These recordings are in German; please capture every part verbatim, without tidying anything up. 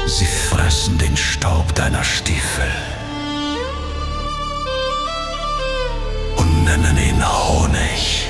Sie fressen den Staub deiner Stiefel und nennen ihn Honig.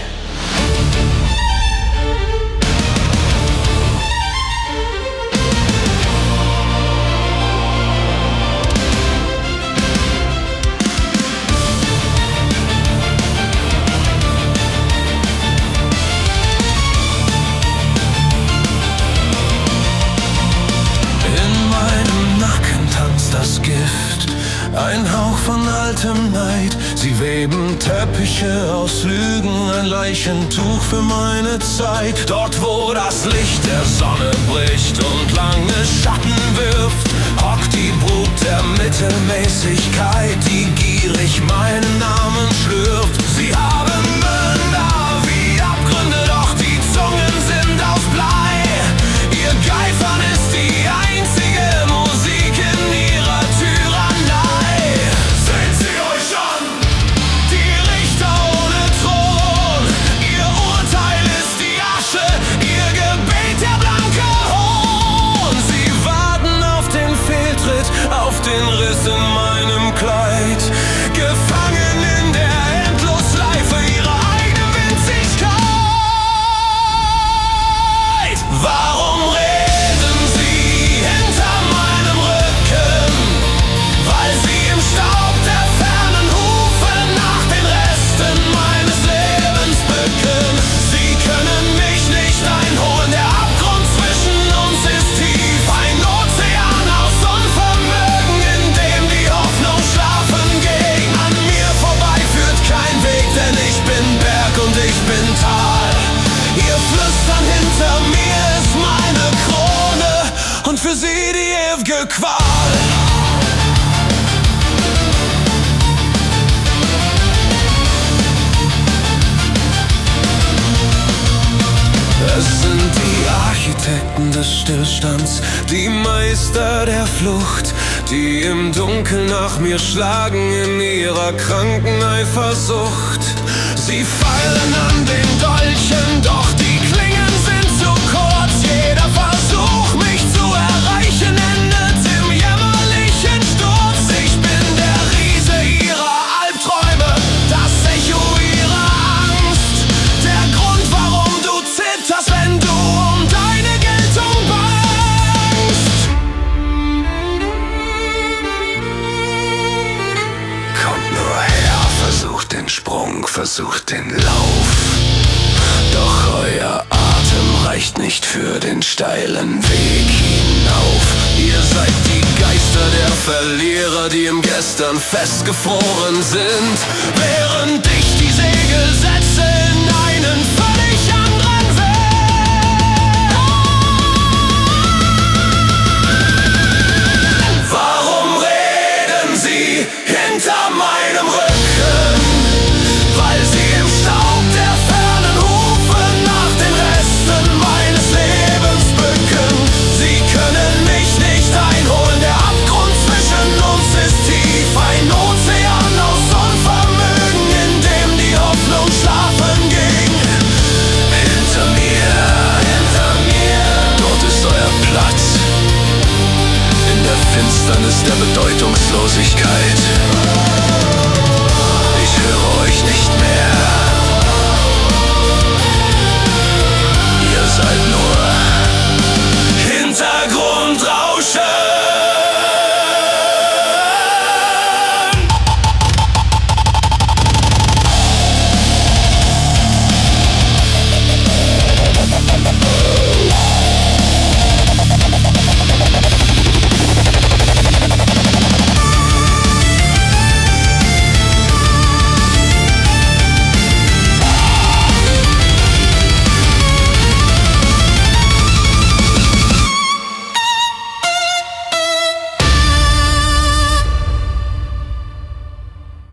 Das Gift, ein Hauch von altem Neid. Sie weben Teppiche aus Lügen, ein Leichentuch für meine Zeit. Dort, wo das Licht der Sonne bricht und lange Schatten wirft, hockt die Brut der Mittelmäßigkeit, die gierig meinen Namen schlürft. Sie haben Münder wie Abgründe, doch die Zungen sind aus Blei. Ihr Geifern ist die einzige Musik in ihrer Tyrannei. Seht sie euch an, die Richter ohne Thron. Ihr Urteil ist die Asche, ihr Gebet der blanke Hohn. Sie warten auf den Fehltritt, auf den Riss in meinem Kleid. Gefangen in der Endlosschleife ihrer eigenen Winzigkeit. Warum reden sie hinter meinem Rücken? Weil sie im Staub der fernen Hufe nach den Resten meines Lebens bücken. Sie können mich nicht einholen, der Abgrund zwischen uns ist tief. Ein Ozean aus Unvermögen, in dem die Hoffnung schlafen ging. An mir vorbei führt kein Weg, denn ich bin Berg und ich bin Tal. Ihr Flüstern hinter mir ist meine Krone und für sie die ewige Qual. Es sind die Architekten des Stillstands, die Meister der Flucht, die im Dunkeln nach mir schlagen in ihrer kranken Eifersucht. Sie feilen an den Dolchen, doch die Klingen sind zu kurz. Jeder Versuch, mich zu erreichen, endet im jämmerlichen Sturz. Ich bin der Riese ihrer Albträume, das Echo ihrer Angst. Der Grund, warum du zitterst, wenn du um deine Geltung bangst. Kommt nur her, versucht den Sprung, versucht den Lauf. Doch euer Atem reicht nicht für den steilen Weg hinauf. Ihr seid die Geister der Verlierer, die im Gestern festgefroren sind, während ich die Segel setze in einen völlig anderen Wind. Warum reden sie hinter meinem Rücken? Weil sie im Staub der fernen Hufe nach den Resten meines Lebens bücken. Sie können mich nicht einholen, der Abgrund zwischen uns ist tief. Ein Ozean aus Unvermögen, in dem die Hoffnung schlafen ging. Hinter mir, hinter mir, dort ist euer Platz. In der Finsternis der Bedeutungslosigkeit.